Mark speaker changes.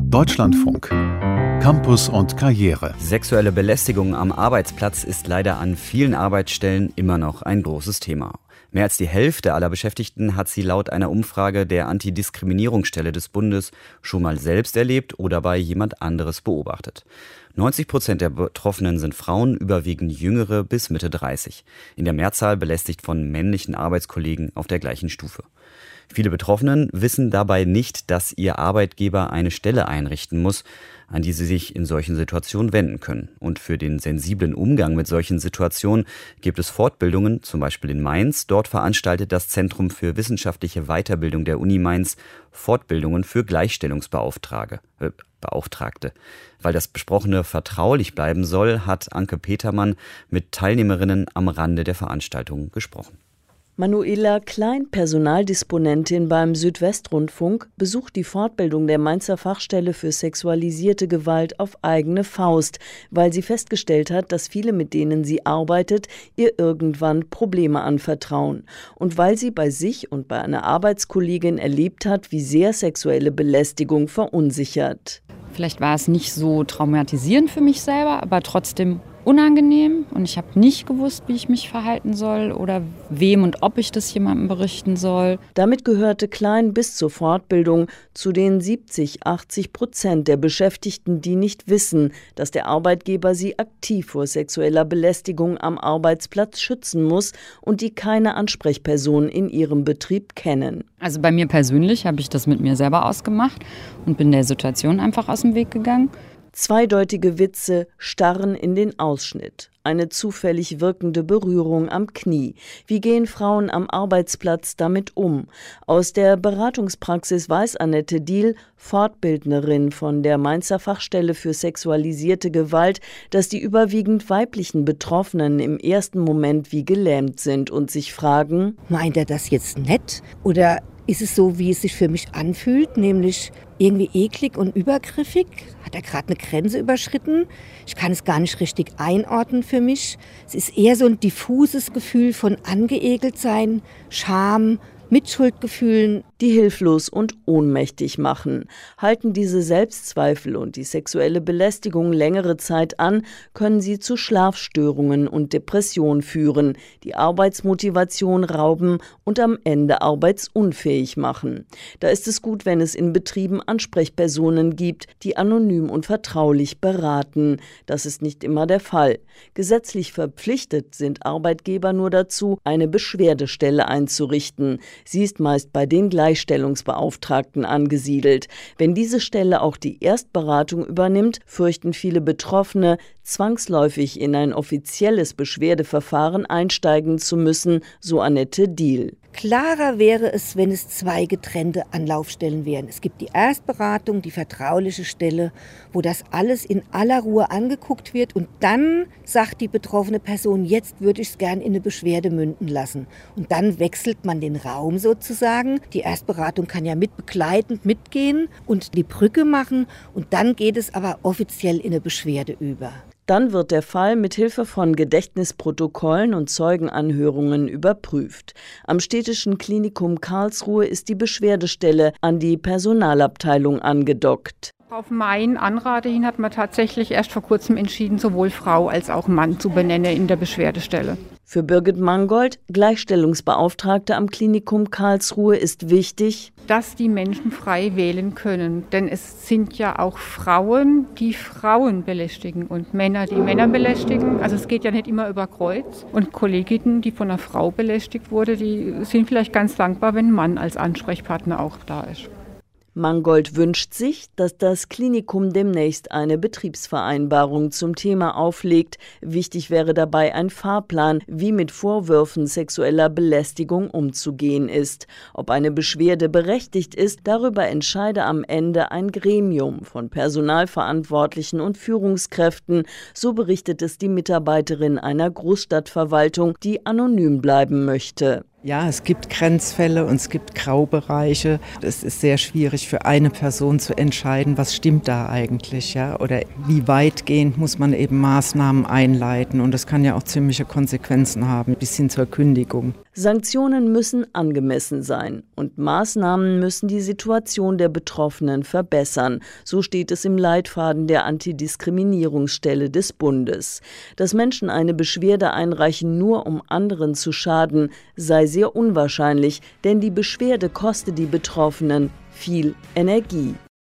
Speaker 1: Deutschlandfunk. Campus und Karriere.
Speaker 2: Sexuelle Belästigung am Arbeitsplatz ist leider an vielen Arbeitsstellen immer noch ein großes Thema. Mehr als die Hälfte aller Beschäftigten hat sie laut einer Umfrage der Antidiskriminierungsstelle des Bundes schon mal selbst erlebt oder bei jemand anderes beobachtet. 90% der Betroffenen sind Frauen, überwiegend Jüngere bis Mitte 30. In der Mehrzahl belästigt von männlichen Arbeitskollegen auf der gleichen Stufe. Viele Betroffenen wissen dabei nicht, dass ihr Arbeitgeber eine Stelle einrichten muss, an die sie sich in solchen Situationen wenden können. Und für den sensiblen Umgang mit solchen Situationen gibt es Fortbildungen, zum Beispiel in Mainz. Dort veranstaltet das Zentrum für wissenschaftliche Weiterbildung der Uni Mainz Fortbildungen für Gleichstellungsbeauftragte. Weil das Besprochene vertraulich bleiben soll, hat Anke Petermann mit Teilnehmerinnen am Rande der Veranstaltung gesprochen.
Speaker 3: Manuela Klein, Personaldisponentin beim Südwestrundfunk, besucht die Fortbildung der Mainzer Fachstelle für sexualisierte Gewalt auf eigene Faust, weil sie festgestellt hat, dass viele, mit denen sie arbeitet, ihr irgendwann Probleme anvertrauen. Und weil sie bei sich und bei einer Arbeitskollegin erlebt hat, wie sehr sexuelle Belästigung verunsichert.
Speaker 4: Vielleicht war es nicht so traumatisierend für mich selber, aber trotzdem unangenehm und ich habe nicht gewusst, wie ich mich verhalten soll oder wem und ob ich das jemandem berichten soll.
Speaker 3: Damit gehörte Klein bis zur Fortbildung zu den 70-80% der Beschäftigten, die nicht wissen, dass der Arbeitgeber sie aktiv vor sexueller Belästigung am Arbeitsplatz schützen muss und die keine Ansprechperson in ihrem Betrieb kennen.
Speaker 4: Also bei mir persönlich habe ich das mit mir selber ausgemacht und bin der Situation einfach aus dem Weg gegangen.
Speaker 3: Zweideutige Witze starren in den Ausschnitt. Eine zufällig wirkende Berührung am Knie. Wie gehen Frauen am Arbeitsplatz damit um? Aus der Beratungspraxis weiß Annette Diehl, Fortbildnerin von der Mainzer Fachstelle für sexualisierte Gewalt, dass die überwiegend weiblichen Betroffenen im ersten Moment wie gelähmt sind und sich fragen:
Speaker 5: Meint er das jetzt nett oder ist es so, wie es sich für mich anfühlt, nämlich irgendwie eklig und übergriffig? Hat er gerade eine Grenze überschritten? Ich kann es gar nicht richtig einordnen für mich. Es ist eher so ein diffuses Gefühl von angeekelt sein, Scham, Mitschuldgefühlen,
Speaker 3: die hilflos und ohnmächtig machen. Halten diese Selbstzweifel und die sexuelle Belästigung längere Zeit an, können sie zu Schlafstörungen und Depressionen führen, die Arbeitsmotivation rauben und am Ende arbeitsunfähig machen. Da ist es gut, wenn es in Betrieben Ansprechpersonen gibt, die anonym und vertraulich beraten. Das ist nicht immer der Fall. Gesetzlich verpflichtet sind Arbeitgeber nur dazu, eine Beschwerdestelle einzurichten. Sie ist meist bei den Gleichstellungsbeauftragten angesiedelt. Wenn diese Stelle auch die Erstberatung übernimmt, fürchten viele Betroffene, zwangsläufig in ein offizielles Beschwerdeverfahren einsteigen zu müssen, so Annette Diehl.
Speaker 5: Klarer wäre es, wenn es zwei getrennte Anlaufstellen wären. Es gibt die Erstberatung, die vertrauliche Stelle, wo das alles in aller Ruhe angeguckt wird und dann sagt die betroffene Person, jetzt würde ich es gern in eine Beschwerde münden lassen. Und dann wechselt man den Raum sozusagen. Die Erstberatung kann ja mitbegleitend mitgehen und die Brücke machen und dann geht es aber offiziell in eine Beschwerde über.
Speaker 3: Dann wird der Fall mit Hilfe von Gedächtnisprotokollen und Zeugenanhörungen überprüft. Am Städtischen Klinikum Karlsruhe ist die Beschwerdestelle an die Personalabteilung angedockt.
Speaker 6: Auf mein Anraten hin hat man tatsächlich erst vor kurzem entschieden, sowohl Frau als auch Mann zu benennen in der Beschwerdestelle.
Speaker 3: Für Birgit Mangold, Gleichstellungsbeauftragte am Klinikum Karlsruhe, ist wichtig,
Speaker 6: dass die Menschen frei wählen können. Denn es sind ja auch Frauen, die Frauen belästigen und Männer, die Männer belästigen. Also es geht ja nicht immer über Kreuz. Und Kolleginnen, die von einer Frau belästigt wurde, die sind vielleicht ganz dankbar, wenn ein Mann als Ansprechpartner auch da ist.
Speaker 3: Mangold wünscht sich, dass das Klinikum demnächst eine Betriebsvereinbarung zum Thema auflegt. Wichtig wäre dabei ein Fahrplan, wie mit Vorwürfen sexueller Belästigung umzugehen ist. Ob eine Beschwerde berechtigt ist, darüber entscheide am Ende ein Gremium von Personalverantwortlichen und Führungskräften, so berichtet es die Mitarbeiterin einer Großstadtverwaltung, die anonym bleiben möchte.
Speaker 7: Ja, es gibt Grenzfälle und es gibt Graubereiche. Es ist sehr schwierig für eine Person zu entscheiden, was stimmt da eigentlich, ja? Oder wie weitgehend muss man eben Maßnahmen einleiten. Und das kann ja auch ziemliche Konsequenzen haben, bis hin zur Kündigung.
Speaker 3: Sanktionen müssen angemessen sein und Maßnahmen müssen die Situation der Betroffenen verbessern. So steht es im Leitfaden der Antidiskriminierungsstelle des Bundes. Dass Menschen eine Beschwerde einreichen, nur um anderen zu schaden, sei sehr unwahrscheinlich, denn die Beschwerde kostet die Betroffenen viel Energie.